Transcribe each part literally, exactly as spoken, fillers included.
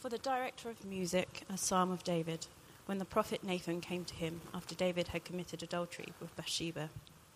For the director of music, a psalm of David, when the prophet Nathan came to him after David had committed adultery with Bathsheba.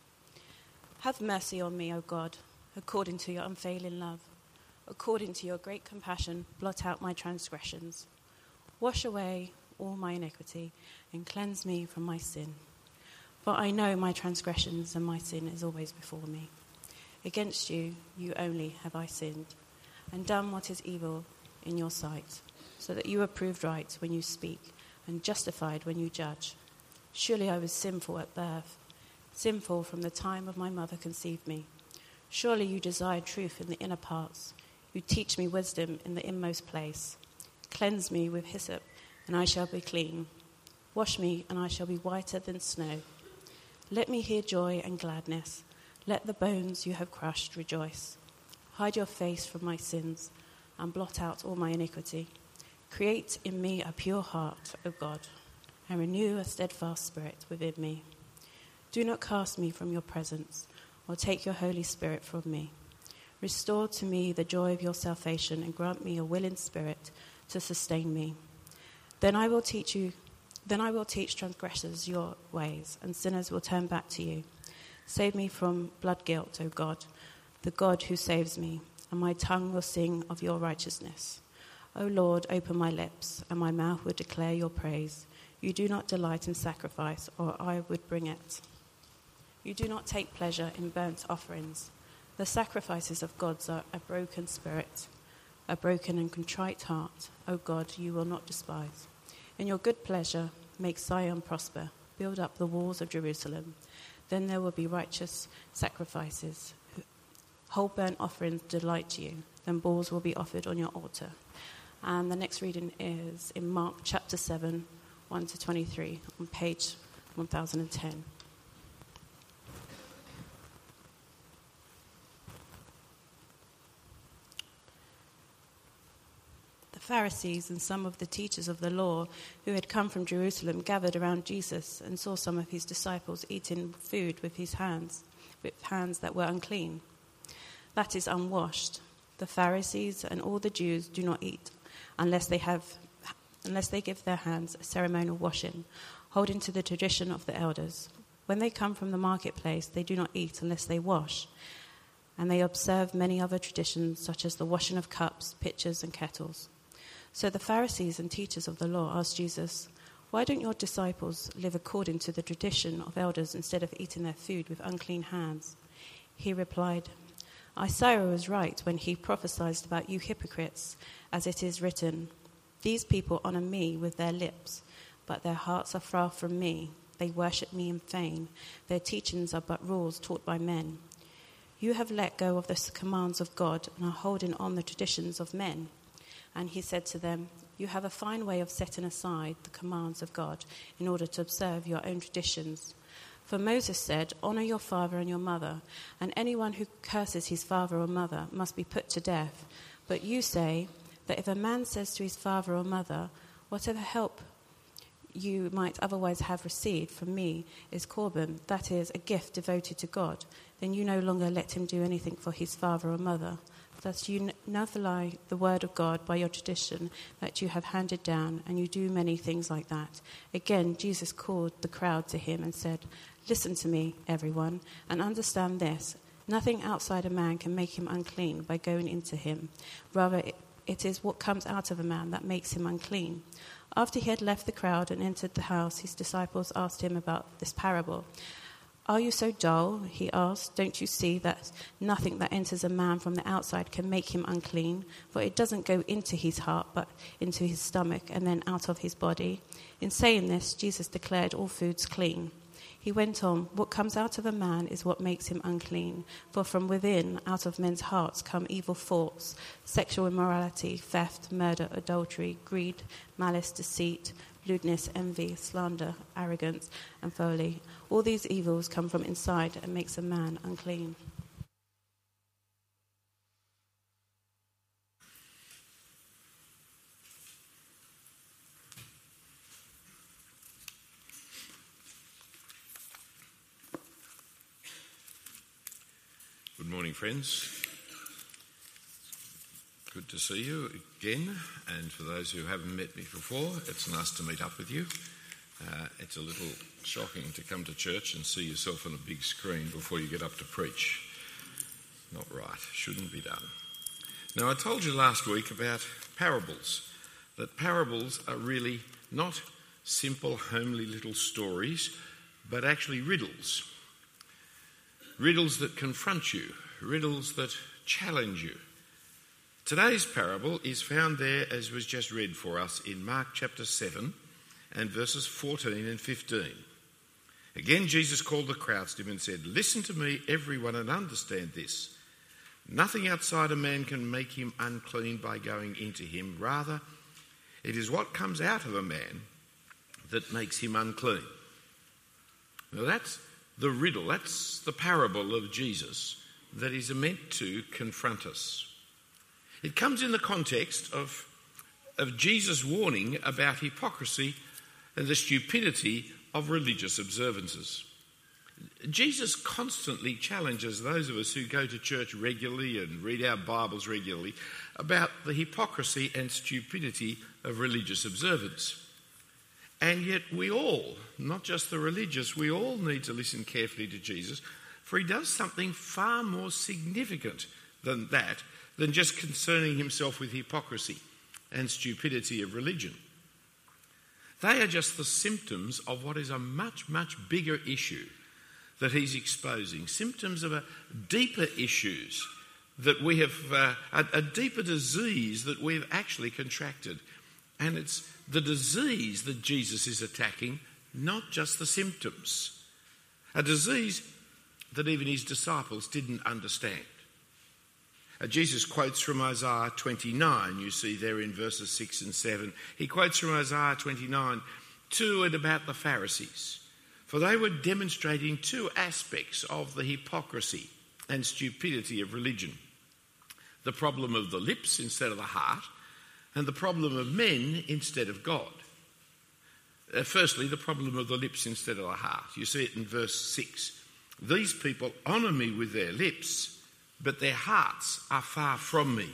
Have mercy on me, O God, according to your unfailing love. According to your great compassion, blot out my transgressions. Wash away all my iniquity and cleanse me from my sin. For I know my transgressions and my sin is always before me. Against you, you only have I sinned, and done what is evil in your sight, so that you are proved right when you speak, and justified when you judge. Surely I was sinful at birth, sinful from the time of my mother conceived me. Surely you desire truth in the inner parts. You teach me wisdom in the inmost place. Cleanse me with hyssop, and I shall be clean. Wash me, and I shall be whiter than snow. Let me hear joy and gladness. Let the bones you have crushed rejoice. Hide your face from my sins, and blot out all my iniquity. Create in me a pure heart, O God, and renew a steadfast spirit within me. Do not cast me from your presence, or take your Holy Spirit from me. Restore to me the joy of your salvation, and grant me a willing spirit to sustain me. Then I will teach you, then I will teach transgressors your ways, and sinners will turn back to you. Save me from blood guilt, O God, the God who saves me, and my tongue will sing of your righteousness. O Lord, open my lips, and my mouth will declare your praise. You do not delight in sacrifice, or I would bring it. You do not take pleasure in burnt offerings. The sacrifices of gods are a broken spirit, a broken and contrite heart. O God, you will not despise. In your good pleasure, make Zion prosper. Build up the walls of Jerusalem. Then there will be righteous sacrifices. Whole burnt offerings delight you. Then bulls will be offered on your altar. And the next reading is in Mark chapter seven, one to twenty-three, on page one thousand ten. The Pharisees and some of the teachers of the law who had come from Jerusalem gathered around Jesus and saw some of his disciples eating food with his hands, with hands that were unclean. That is, unwashed. The Pharisees and all the Jews do not eat unless they have, unless they give their hands a ceremonial washing, holding to the tradition of the elders. When they come from the marketplace, they do not eat unless they wash, and they observe many other traditions, such as the washing of cups, pitchers, and kettles. So the Pharisees and teachers of the law asked Jesus, "Why don't your disciples live according to the tradition of elders instead of eating their food with unclean hands?" He replied, "Isaiah was right when he prophesied about you hypocrites, as it is written, 'These people honor me with their lips, but their hearts are far from me. They worship me in vain. Their teachings are but rules taught by men.' You have let go of the commands of God and are holding on the traditions of men." And he said to them, "You have a fine way of setting aside the commands of God in order to observe your own traditions. For Moses said, 'Honor your father and your mother,' and anyone who curses his father or mother must be put to death. But you say that if a man says to his father or mother, 'Whatever help you might otherwise have received from me is korban,' that is, a gift devoted to God, then you no longer let him do anything for his father or mother. Thus you nullify the word of God by your tradition that you have handed down, and you do many things like that." Again, Jesus called the crowd to him and said, "Listen to me, everyone, and understand this. Nothing outside a man can make him unclean by going into him. Rather, it is what comes out of a man that makes him unclean." After he had left the crowd and entered the house, his disciples asked him about this parable. "Are you so dull?" he asked. "Don't you see that nothing that enters a man from the outside can make him unclean? For it doesn't go into his heart, but into his stomach, and then out of his body." In saying this, Jesus declared all foods clean. He went on, "What comes out of a man is what makes him unclean. For from within, out of men's hearts, come evil thoughts, sexual immorality, theft, murder, adultery, greed, malice, deceit, lewdness, envy, slander, arrogance, and folly. All these evils come from inside and makes a man unclean." Good morning, friends. Good to see you again, and for those who haven't met me before, it's nice to meet up with you. Uh, it's a little shocking to come to church and see yourself on a big screen before you get up to preach. Not right, shouldn't be done. Now, I told you last week about parables, that parables are really not simple, homely little stories, but actually riddles. Riddles that confront you, riddles that challenge you. Today's parable is found there, as was just read for us, in Mark chapter seven and verses fourteen and fifteen. Again, Jesus called the crowds to him and said, "Listen to me, everyone, and understand this. Nothing outside a man can make him unclean by going into him. Rather, it is what comes out of a man that makes him unclean." Now that's the riddle, that's the parable of Jesus that is meant to confront us. It comes in the context of, of Jesus' warning about hypocrisy and the stupidity of religious observances. Jesus constantly challenges those of us who go to church regularly and read our Bibles regularly about the hypocrisy and stupidity of religious observance. And yet we all, not just the religious, we all need to listen carefully to Jesus, for he does something far more significant than that, than just concerning himself with hypocrisy and stupidity of religion. They are just the symptoms of what is a much, much bigger issue that he's exposing, symptoms of a deeper issues that we have, uh, a, a deeper disease that we've actually contracted. And it's the disease that Jesus is attacking, not just the symptoms. A disease that even his disciples didn't understand. Uh, Jesus quotes from Isaiah twenty-nine, you see there in verses six and seven. He quotes from Isaiah twenty-nine to and about the Pharisees, for they were demonstrating two aspects of the hypocrisy and stupidity of religion. The problem of the lips instead of the heart, and the problem of men instead of God. Uh, firstly, the problem of the lips instead of the heart. You see it in verse six. These people honour me with their lips, but their hearts are far from me.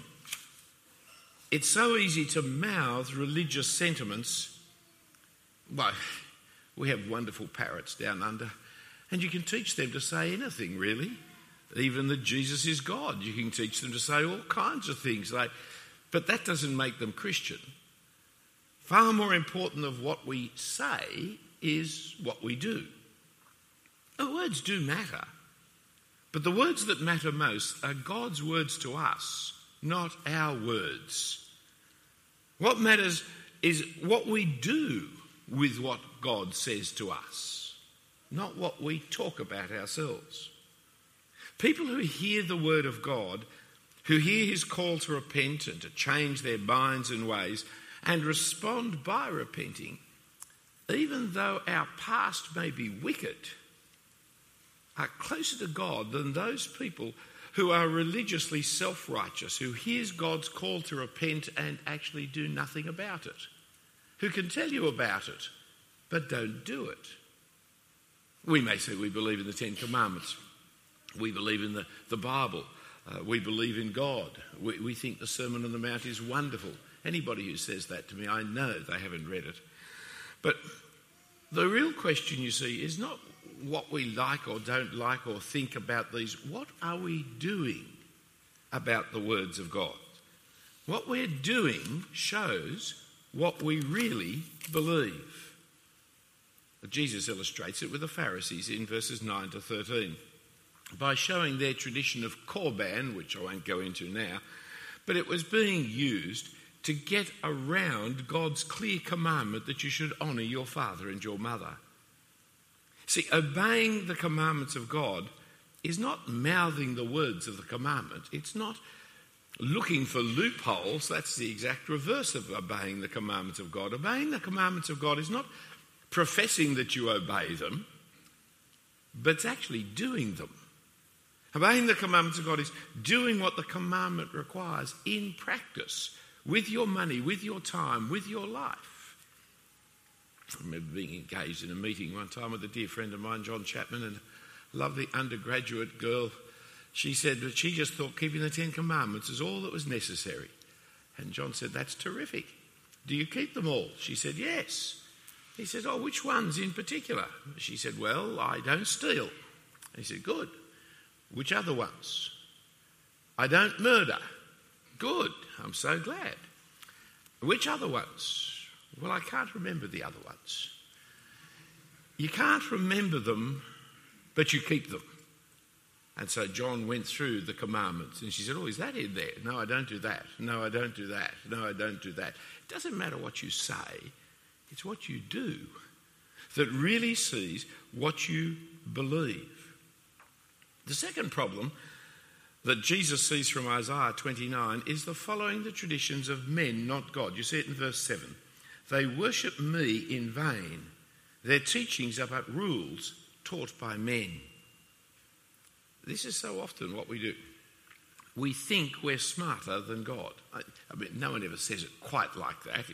It's so easy to mouth religious sentiments. Well, we have wonderful parrots down under, and you can teach them to say anything, really. Even that Jesus is God. You can teach them to say all kinds of things, like, but that doesn't make them Christian. Far more important of what we say is what we do. The words do matter. But the words that matter most are God's words to us, not our words. What matters is what we do with what God says to us, not what we talk about ourselves. People who hear the word of God, who hear his call to repent and to change their minds and ways, and respond by repenting, even though our past may be wicked, are closer to God than those people who are religiously self-righteous, who hears God's call to repent and actually do nothing about it, who can tell you about it, but don't do it. We may say we believe in the Ten Commandments. We believe in the, the Bible. Uh, we believe in God. We, we think the Sermon on the Mount is wonderful. Anybody who says that to me, I know they haven't read it. But the real question, you see, is not what we like or don't like or think about these. What are we doing about the words of God? What we're doing shows what we really believe. Jesus illustrates it with the Pharisees in verses nine to thirteen by showing their tradition of Korban, which I won't go into now, but it was being used to get around God's clear commandment that you should honour your father and your mother. See, obeying the commandments of God is not mouthing the words of the commandment. It's not looking for loopholes. That's the exact reverse of obeying the commandments of God. Obeying the commandments of God is not professing that you obey them, but it's actually doing them. Obeying the commandments of God is doing what the commandment requires in practice, with your money, with your time, with your life. I remember being engaged in a meeting one time with a dear friend of mine, John Chapman, and a lovely undergraduate girl. She said that she just thought keeping the Ten Commandments is all that was necessary. And John said, that's terrific. Do you keep them all? She said, yes. He said, oh, which ones in particular? She said, well, I don't steal. He said, good. Which other ones? I don't murder. Good. I'm so glad. Which other ones? Well, I can't remember the other ones. You can't remember them, but you keep them. And so John went through the commandments and she said, oh, is that in there? No, I don't do that. No, I don't do that. No, I don't do that. It doesn't matter what you say. It's what you do that really sees what you believe. The second problem that Jesus sees from Isaiah twenty-nine is the following the traditions of men, not God. You see it in verse seven. They worship me in vain. Their teachings are but rules taught by men. This is so often what we do. We think we're smarter than God. I, I mean, no one ever says it quite like that,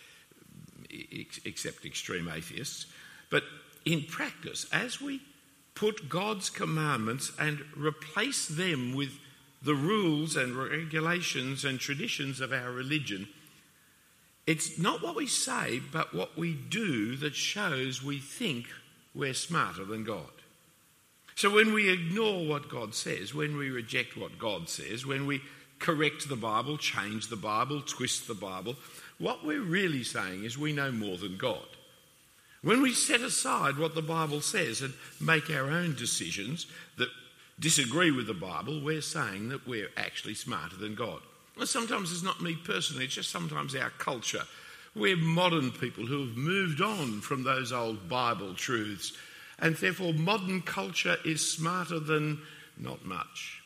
except extreme atheists. But in practice, as we put God's commandments and replace them with the rules and regulations and traditions of our religion, it's not what we say, but what we do that shows we think we're smarter than God. So when we ignore what God says, when we reject what God says, when we correct the Bible, change the Bible, twist the Bible, what we're really saying is we know more than God. When we set aside what the Bible says and make our own decisions that disagree with the Bible, we're saying that we're actually smarter than God. Well, sometimes it's not me personally, it's just sometimes our culture. We're modern people who have moved on from those old Bible truths, and therefore modern culture is smarter than not much.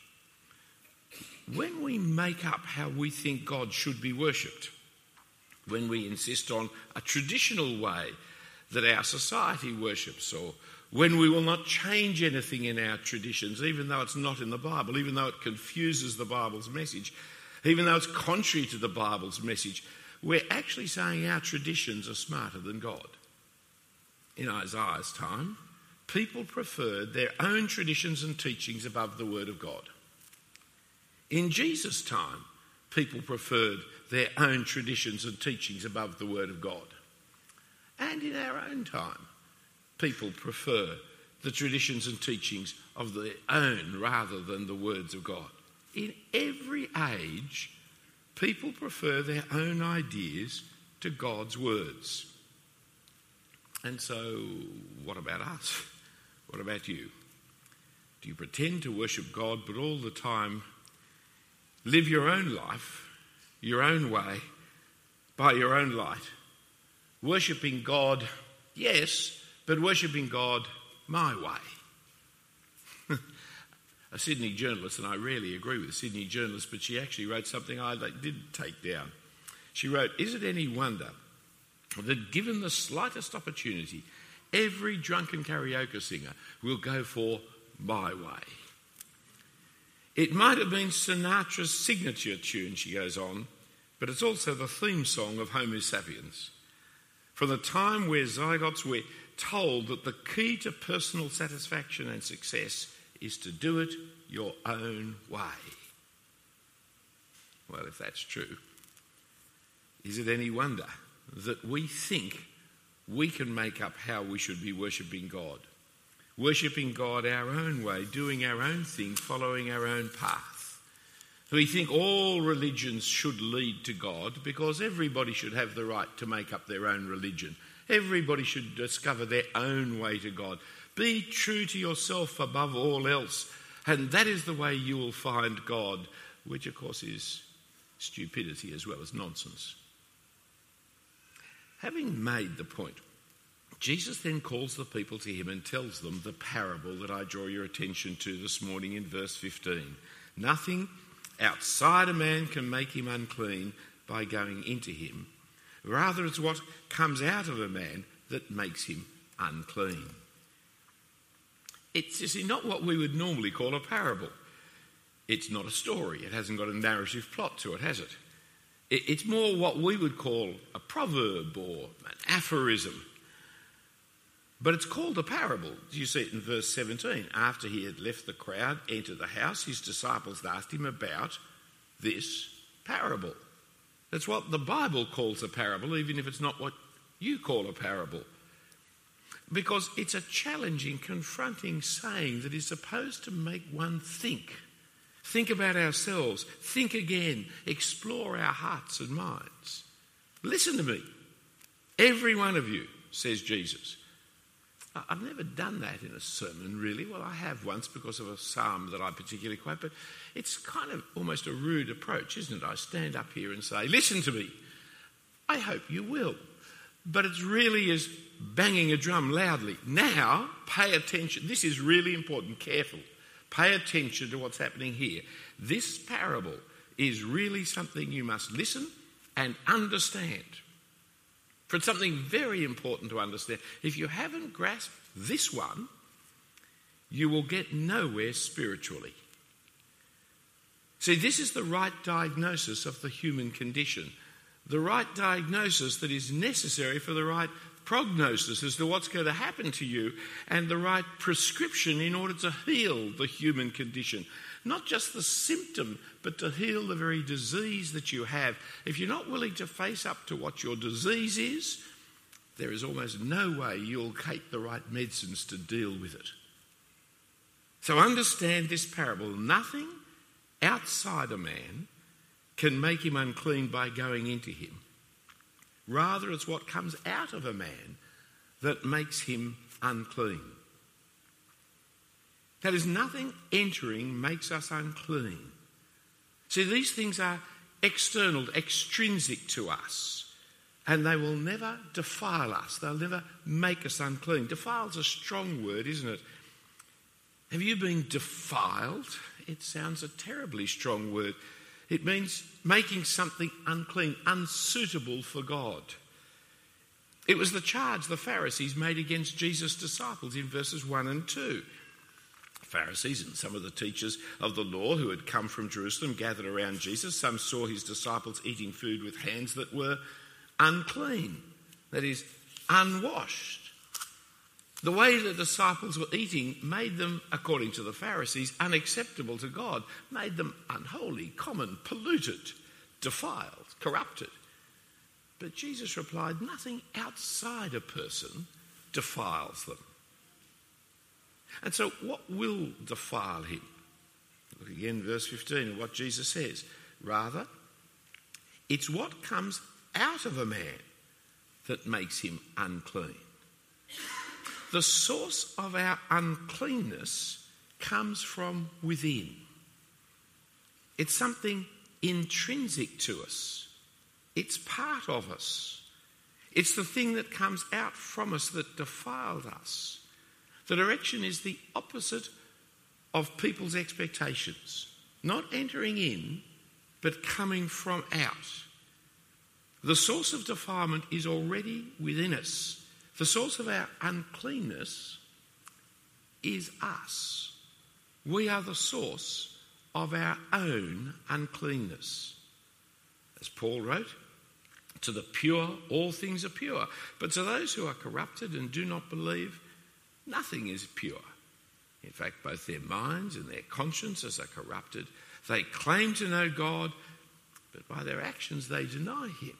When we make up how we think God should be worshipped, when we insist on a traditional way that our society worships, or when we will not change anything in our traditions, even though it's not in the Bible, even though it confuses the Bible's message, even though it's contrary to the Bible's message, we're actually saying our traditions are smarter than God. In Isaiah's time, people preferred their own traditions and teachings above the Word of God. In Jesus' time, people preferred their own traditions and teachings above the Word of God. And in our own time, people prefer the traditions and teachings of their own rather than the words of God. In every age, people prefer their own ideas to God's words. And so, what about us? What about you? Do you pretend to worship God, but all the time live your own life, your own way, by your own light? Worshipping God, yes, but worshipping God my way. A Sydney journalist, and I rarely agree with a Sydney journalist, but she actually wrote something I did take down. She wrote, is it any wonder that given the slightest opportunity, every drunken karaoke singer will go for my way? It might have been Sinatra's signature tune, she goes on, but it's also the theme song of Homo sapiens. From the time we're zygotes, we're told that the key to personal satisfaction and success is to do it your own way. Well, if that's true, is it any wonder that we think we can make up how we should be worshipping God? Worshipping God our own way, doing our own thing, following our own path. We think all religions should lead to God because everybody should have the right to make up their own religion. Everybody should discover their own way to God. Be true to yourself above all else, and that is the way you will find God, which of course is stupidity as well as nonsense. Having made the point, Jesus then calls the people to him and tells them the parable that I draw your attention to this morning in verse fifteen. Nothing outside a man can make him unclean by going into him. Rather, it's what comes out of a man that makes him unclean. It's, you see, not what we would normally call a parable. It's not a story. It hasn't got a narrative plot to it, has it? it it's more what we would call a proverb or an aphorism. But it's called a parable. You see it in verse seventeen. After he had left the crowd, entered the house, his disciples asked him about this parable. That's what the Bible calls a parable, even if it's not what you call a parable. Because it's a challenging, confronting saying that is supposed to make one think. Think about ourselves. Think again. Explore our hearts and minds. Listen to me. Every one of you, says Jesus. I've never done that in a sermon, really. Well, I have once because of a psalm that I particularly quote, but it's kind of almost a rude approach, isn't it? I stand up here and say, listen to me. I hope you will. But it really is banging a drum loudly. Now, pay attention. This is really important. Careful. Pay attention to what's happening here. This parable is really something you must listen and understand. For it's something very important to understand. If you haven't grasped this one, you will get nowhere spiritually. See, this is the right diagnosis of the human condition. The right diagnosis that is necessary for the right prognosis as to what's going to happen to you, and the right prescription in order to heal the human condition. Not just the symptom, but to heal the very disease that you have. If you're not willing to face up to what your disease is, there is almost no way you'll take the right medicines to deal with it. So understand this parable. Nothing outside a man can make him unclean by going into him. Rather, it's what comes out of a man that makes him unclean. That is, nothing entering makes us unclean. See, these things are external, extrinsic to us, and they will never defile us. They'll never make us unclean. Defile's a strong word, isn't it? Have you been defiled? It sounds a terribly strong word. It means making something unclean, unsuitable for God. It was the charge the Pharisees made against Jesus' disciples in verses one and two. Pharisees and some of the teachers of the law who had come from Jerusalem gathered around Jesus. Some saw his disciples eating food with hands that were unclean, that is, unwashed. The way the disciples were eating made them, according to the Pharisees, unacceptable to God, made them unholy, common, polluted, defiled, corrupted. But Jesus replied, nothing outside a person defiles them. And so what will defile him? Look again, verse fifteen of what Jesus says. Rather, it's what comes out of a man that makes him unclean. The source of our uncleanness comes from within. It's something intrinsic to us. It's part of us. It's the thing that comes out from us that defiled us. The direction is the opposite of people's expectations. Not entering in, but coming from out. The source of defilement is already within us. The source of our uncleanness is us. We are the source of our own uncleanness. As Paul wrote, to the pure, all things are pure. But to those who are corrupted and do not believe, nothing is pure. In fact, both their minds and their consciences are corrupted. They claim to know God, but by their actions they deny him.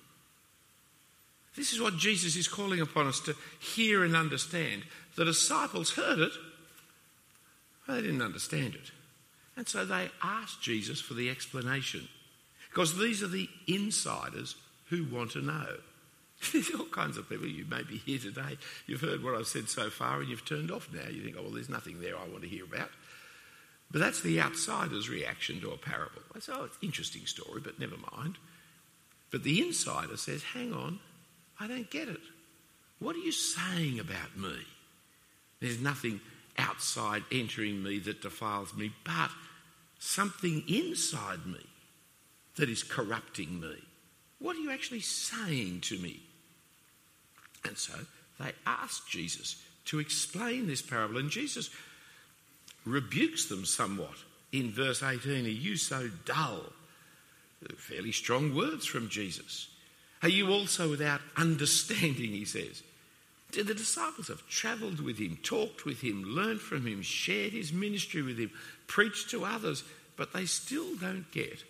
This is what Jesus is calling upon us to hear and understand. The disciples heard it, but they didn't understand it. And so they asked Jesus for the explanation. Because these are the insiders who want to know. There's all kinds of people. You may be here today. You've heard what I've said so far and you've turned off now. You think, oh, well, there's nothing there I want to hear about. But that's the outsider's reaction to a parable. I say, oh, it's an interesting story, but never mind. But the insider says, hang on, I don't get it. What are you saying about me? There's nothing outside entering me that defiles me, but something inside me that is corrupting me. What are you actually saying to me? And so they asked Jesus to explain this parable, and Jesus rebukes them somewhat in verse eighteen. Are you so dull? Fairly strong words from Jesus. Are you also without understanding, he says. The disciples have travelled with him, talked with him, learned from him, shared his ministry with him, preached to others, but they still don't get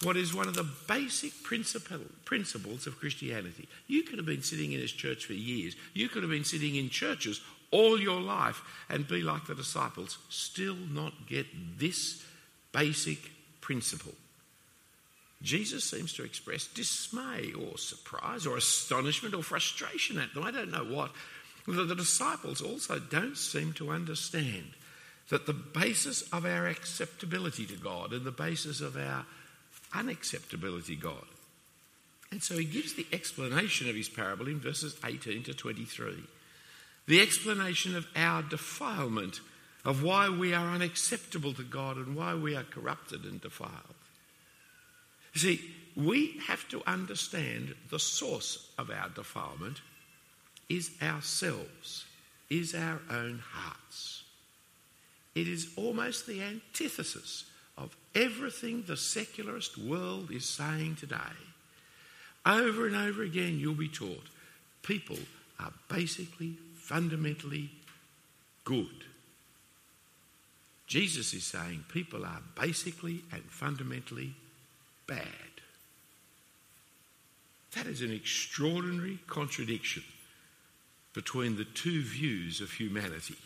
what is one of the basic principle, principles of Christianity. You could have been sitting in this church for years. You could have been sitting in churches all your life and be like the disciples, still not get this basic principle. Jesus seems to express dismay or surprise or astonishment or frustration at them. I don't know what. The disciples also don't seem to understand that the basis of our acceptability to God and the basis of our unacceptability to God. And so he gives the explanation of his parable in verses eighteen to twenty-three. The explanation of our defilement, of why we are unacceptable to God and why we are corrupted and defiled. You see, we have to understand the source of our defilement is ourselves, is our own hearts. It is almost the antithesis of everything the secularist world is saying today. Over and over again you'll be taught people are basically, fundamentally good. Jesus is saying people are basically and fundamentally bad. That is an extraordinary contradiction between the two views of humanity.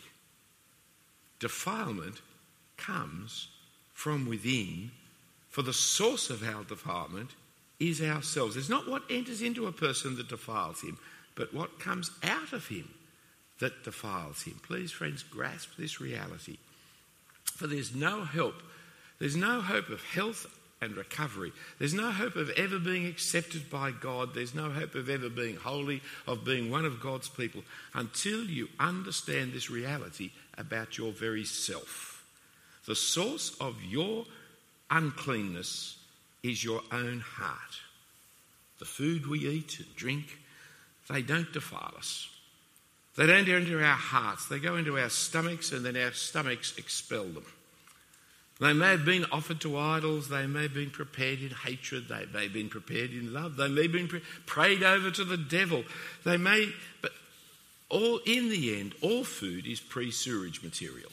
Defilement comes from within, for the source of our defilement is ourselves. It's not what enters into a person that defiles him, but what comes out of him that defiles him. Please, friends, grasp this reality. For there's no help, there's no hope of health and recovery. There's no hope of ever being accepted by God. There's no hope of ever being holy, of being one of God's people, until you understand this reality about your very self. The source of your uncleanness is your own heart. The food we eat and drink, they don't defile us. They don't enter our hearts. They go into our stomachs and then our stomachs expel them. They may have been offered to idols. They may have been prepared in hatred. They may have been prepared in love. They may have been pre- prayed over to the devil. They may, but all in the end, all food is pre-sewerage material.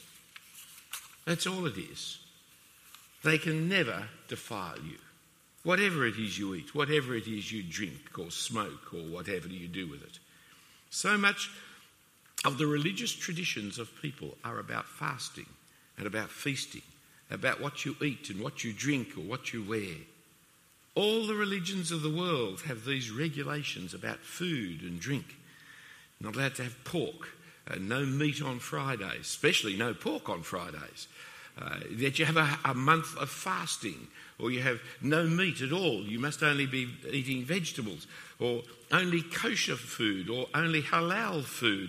That's all it is. They can never defile you. Whatever it is you eat, whatever it is you drink or smoke or whatever you do with it. So much of the religious traditions of people are about fasting and about feasting, about what you eat and what you drink or what you wear. All the religions of the world have these regulations about food and drink. Not allowed to have pork, uh, no meat on Fridays, especially no pork on Fridays. Uh, that you have a, a month of fasting, or you have no meat at all. You must only be eating vegetables, or only kosher food, or only halal food.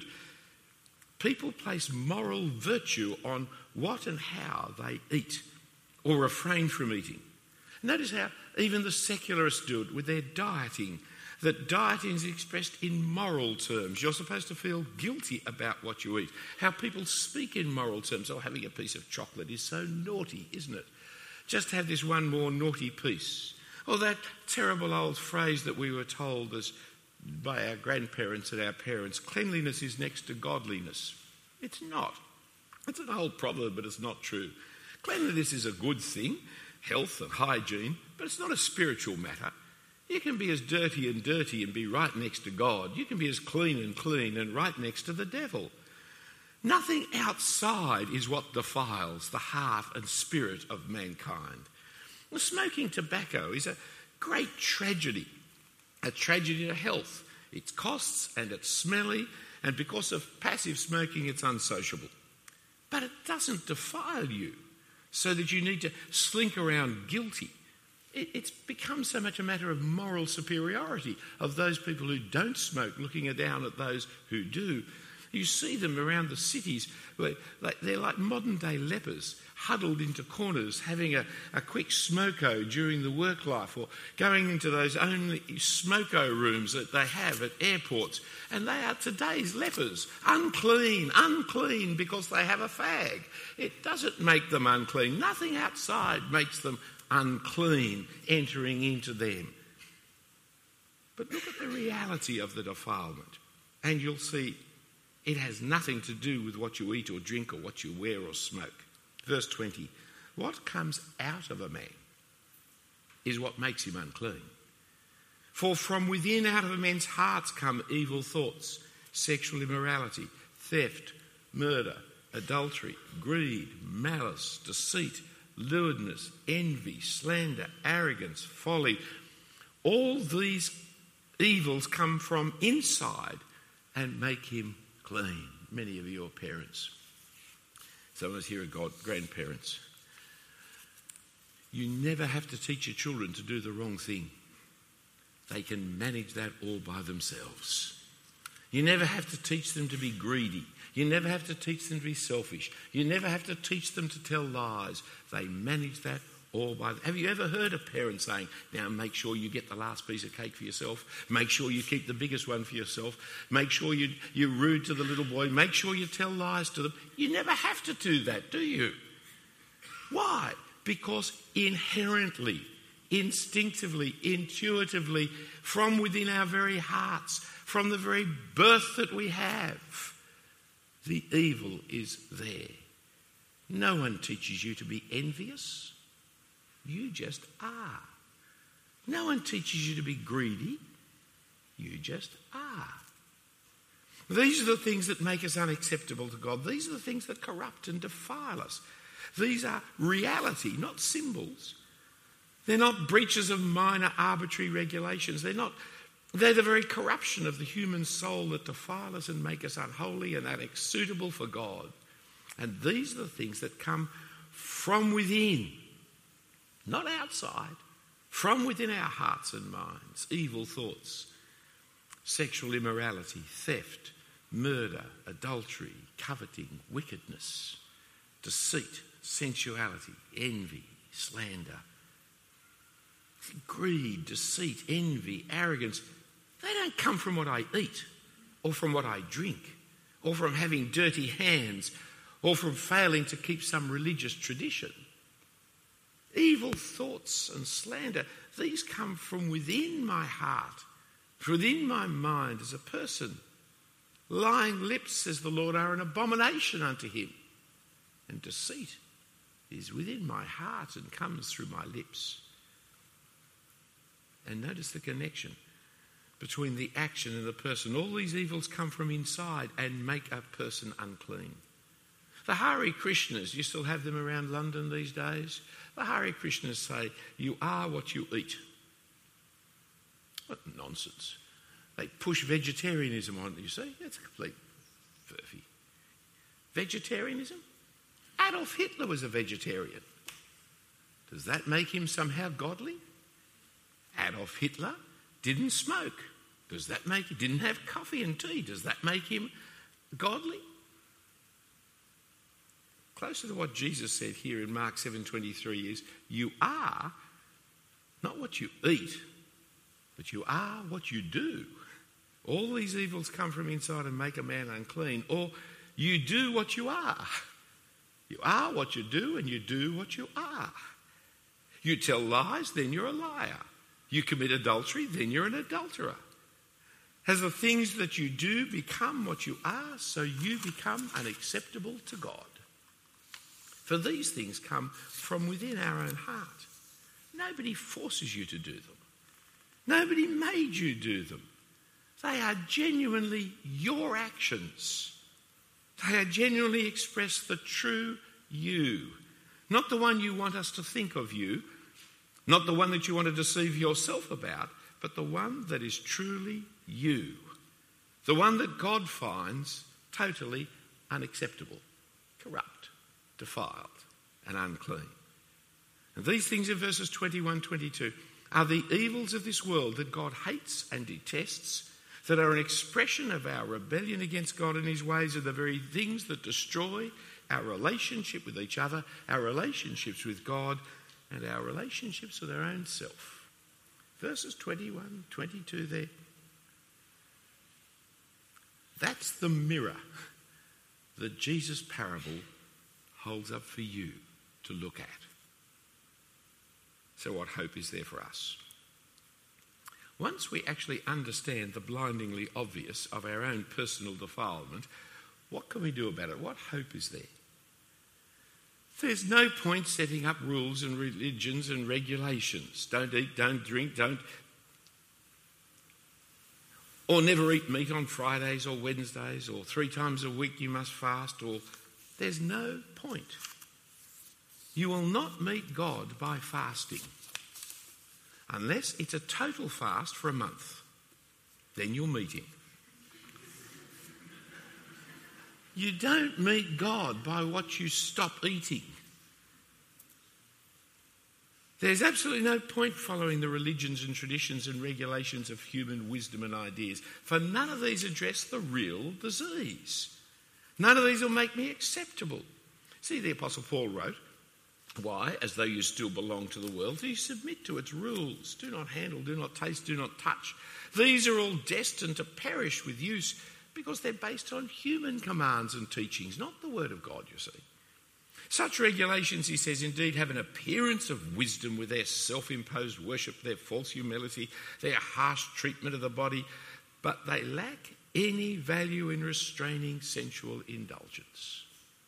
People place moral virtue on what and how they eat or refrain from eating. Notice how even the secularists do it with their dieting. That dieting is expressed in moral terms. You're supposed to feel guilty about what you eat. How people speak in moral terms. Oh, having a piece of chocolate is so naughty, isn't it? Just have this one more naughty piece. Or that terrible old phrase that we were told as by our grandparents and our parents, cleanliness is next to godliness. It's not. It's an old proverb, but it's not true. Cleanliness is a good thing, health and hygiene, but it's not a spiritual matter. You can be as dirty and dirty and be right next to God. You can be as clean and clean and right next to the devil. Nothing outside is what defiles the heart and spirit of mankind. Well, smoking tobacco is a great tragedy, a tragedy to health. It's costs and it's smelly, and because of passive smoking, it's unsociable. But it doesn't defile you so that you need to slink around guilty. It, it's become so much a matter of moral superiority of those people who don't smoke looking down at those who do. You see them around the cities where they're like modern-day lepers, huddled into corners, having a, a quick smoko during the work life, or going into those only smoko rooms that they have at airports. And they are today's lepers, unclean, unclean because they have a fag. It doesn't make them unclean. Nothing outside makes them unclean entering into them. But look at the reality of the defilement, and you'll see it has nothing to do with what you eat or drink or what you wear or smoke. Verse twenty, what comes out of a man is what makes him unclean. For from within, out of men's hearts, come evil thoughts, sexual immorality, theft, murder, adultery, greed, malice, deceit, lewdness, envy, slander, arrogance, folly. All these evils come from inside and make him clean. Many of your parents, some of us here are God, grandparents. You never have to teach your children to do the wrong thing. They can manage that all by themselves. You never have to teach them to be greedy. You never have to teach them to be selfish. You never have to teach them to tell lies. They manage that all by... Have you ever heard a parent saying, now make sure you get the last piece of cake for yourself. Make sure you keep the biggest one for yourself. Make sure you, you're rude to the little boy. Make sure you tell lies to them. You never have to do that, do you? Why? Because inherently, instinctively, intuitively, from within our very hearts, from the very birth that we have, the evil is there. No one teaches you to be envious. You just are. No one teaches you to be greedy. You just are. These are the things that make us unacceptable to God. These are the things that corrupt and defile us. These are reality, not symbols. They're not breaches of minor arbitrary regulations. They're not. They're the very corruption of the human soul that defile us and make us unholy and unsuitable for God. And these are the things that come from within, not outside, from within our hearts and minds. Evil thoughts, sexual immorality, theft, murder, adultery, coveting, wickedness, deceit, sensuality, envy, slander, greed, deceit, envy, arrogance. They don't come from what I eat or from what I drink or from having dirty hands or from failing to keep some religious tradition. Evil thoughts and slander, these come from within my heart, within my mind as a person. Lying lips, says the Lord, are an abomination unto him. And deceit is within my heart and comes through my lips. And notice the connection between the action and the person. All these evils come from inside and make a person unclean. The Hare Krishnas, you still have them around London these days? The Hare Krishnas say, you are what you eat. What nonsense. They push vegetarianism on, you see? That's a complete furphy. Vegetarianism? Adolf Hitler was a vegetarian. Does that make him somehow godly? Adolf Hitler didn't smoke. Does that make him... Didn't have coffee and tea. Does that make him godly? Closer to what Jesus said here in Mark seven twenty-three is, you are not what you eat, but you are what you do. All these evils come from inside and make a man unclean. Or you do what you are. You are what you do and you do what you are. You tell lies, then you're a liar. You commit adultery, then you're an adulterer. As the things that you do become what you are, so you become unacceptable to God. For these things come from within our own heart. Nobody forces you to do them. Nobody made you do them. They are genuinely your actions. They are genuinely express the true you. Not the one you want us to think of you, not the one that you want to deceive yourself about, but the one that is truly you. The one that God finds totally unacceptable, corrupt, defiled, and unclean. And these things in verses twenty-one, twenty-two are the evils of this world that God hates and detests, that are an expression of our rebellion against God and his ways, are the very things that destroy our relationship with each other, our relationships with God, and our relationships with our own self. Verses twenty-one, twenty-two there. That's the mirror that Jesus' parable holds up for you to look at. So what hope is there for us? Once we actually understand the blindingly obvious of our own personal defilement, what can we do about it? What hope is there? There's no point setting up rules and religions and regulations. Don't eat, don't drink, don't... Or never eat meat on Fridays or Wednesdays, or three times a week you must fast, or... There's no point. You will not meet God by fasting. Unless it's a total fast for a month. Then you'll meet him. You don't meet God by what you stop eating. There's absolutely no point following the religions and traditions and regulations of human wisdom and ideas, for none of these address the real disease. None of these will make me acceptable. See, the Apostle Paul wrote, why, as though you still belong to the world, do you submit to its rules? Do not handle, do not taste, do not touch. These are all destined to perish with use because they're based on human commands and teachings, not the word of God, you see. Such regulations, he says, indeed have an appearance of wisdom with their self-imposed worship, their false humility, their harsh treatment of the body, but they lack any value in restraining sensual indulgence.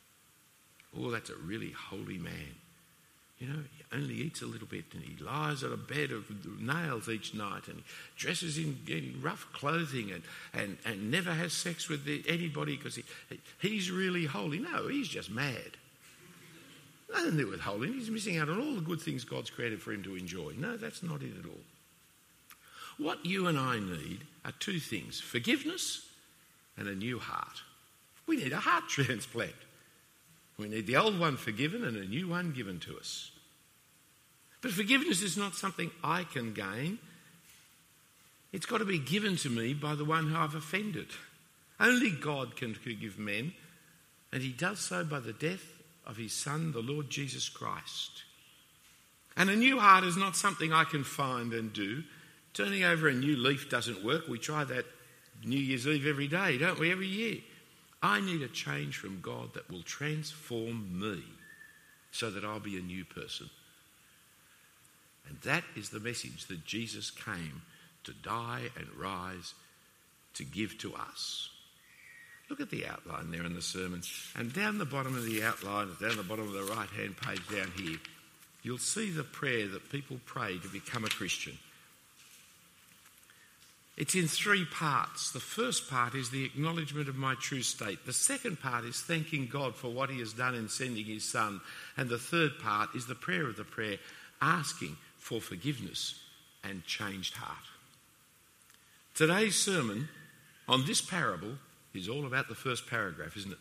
Oh, that's a really holy man. You know, he only eats a little bit and he lies on a bed of nails each night and he dresses in, in rough clothing and, and, and never has sex with the, anybody because he, he's really holy. No, he's just mad. Nothing to do with holiness. He's missing out on all the good things God's created for him to enjoy. No, that's not it at all. What you and I need are two things, forgiveness and a new heart. We need a heart transplant. We need the old one forgiven and a new one given to us. But forgiveness is not something I can gain. It's got to be given to me by the one who I've offended. Only God can forgive men, and he does so by the death of his Son, the Lord Jesus Christ. And a new heart is not something I can find and do. Turning over a new leaf doesn't work. We try that New Year's Eve every day, don't we? Every year. I need a change from God that will transform me so that I'll be a new person. And that is the message that Jesus came to die and rise to give to us. Look at the outline there in the sermon. And down the bottom of the outline, down the bottom of the right-hand page down here, you'll see the prayer that people pray to become a Christian. It's in three parts. The first part is the acknowledgement of my true state. The second part is thanking God for what he has done in sending his Son. And the third part is the prayer of the prayer, asking for forgiveness and changed heart. Today's sermon on this parable is all about the first paragraph, isn't it?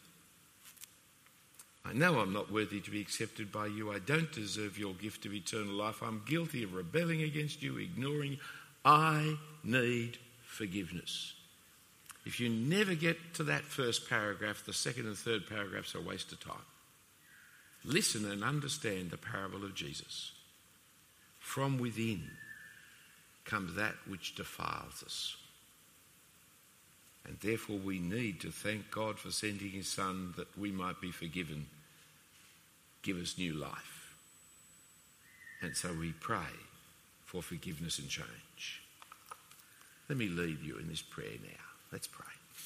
I know I'm not worthy to be accepted by you. I don't deserve your gift of eternal life. I'm guilty of rebelling against you, ignoring you. I need forgiveness. If you never get to that first paragraph, the second and third paragraphs are a waste of time. Listen and understand the parable of Jesus. From within comes that which defiles us. And therefore we need to thank God for sending his Son that we might be forgiven. Give us new life. And so we pray for forgiveness and change. Let me lead you in this prayer now. Let's pray.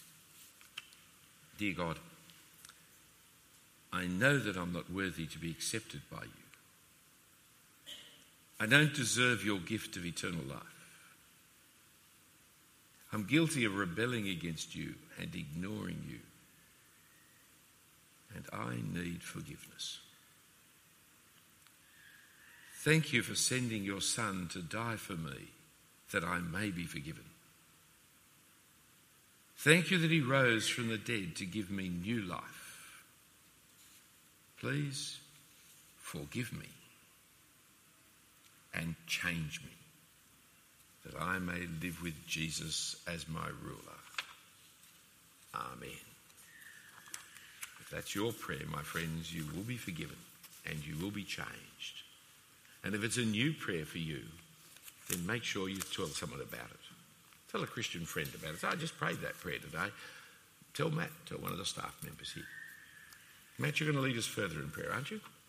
Dear God, I know that I'm not worthy to be accepted by you. I don't deserve your gift of eternal life. I'm guilty of rebelling against you and ignoring you. And I need forgiveness. Thank you for sending your Son to die for me, that I may be forgiven. Thank you that he rose from the dead to give me new life. Please forgive me and change me, that I may live with Jesus as my ruler. Amen. If that's your prayer, my friends, you will be forgiven and you will be changed. And if it's a new prayer for you, then make sure you tell someone about it. Tell a Christian friend about it. So I just prayed that prayer today. Tell Matt, tell one of the staff members here. Matt, you're going to lead us further in prayer, aren't you?